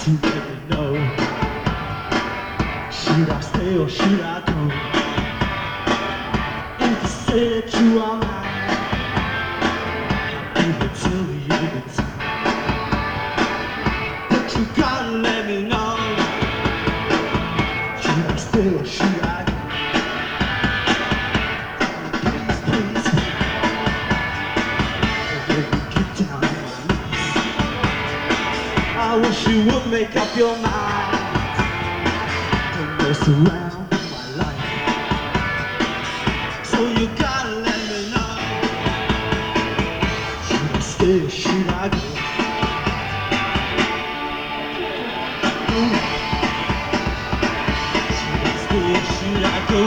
to let me know. Should I stay or should I go? If you say that you are mine, give it to you. But you gotta let me know. Should I stay or should I go? Please, please, let me get down on my knees. I wish you would make up your mind. Don't mess around with my life. So you gotta let me know. Should I stay or should I go? Should I stay or should I go?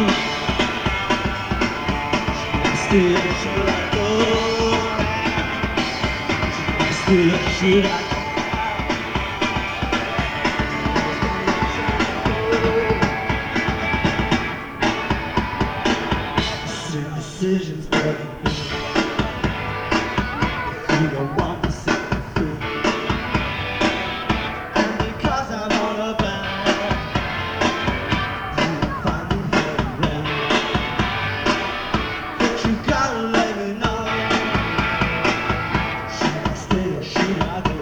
Should I stay or should I go? Should I stay or should I go? Decisions, baby. You don't want to set me free. And because I'm on a bound, you will find me very round. But you gotta let me know. Should I stay or should I go?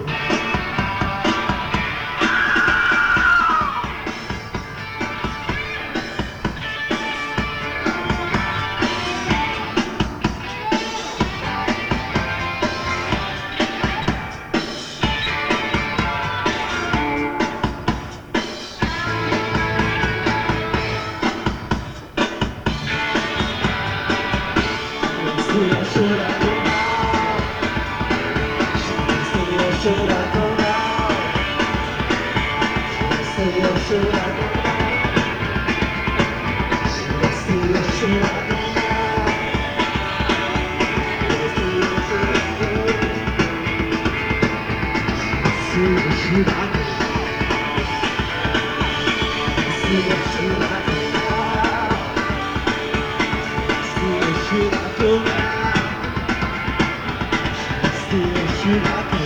Should I go now? Should I stay or should I go now? Should I stay or should I go now? Should I stay or should I go now? Should I stay or should I go? Should I stay or should I go now? Should I stay or should I go now? Should I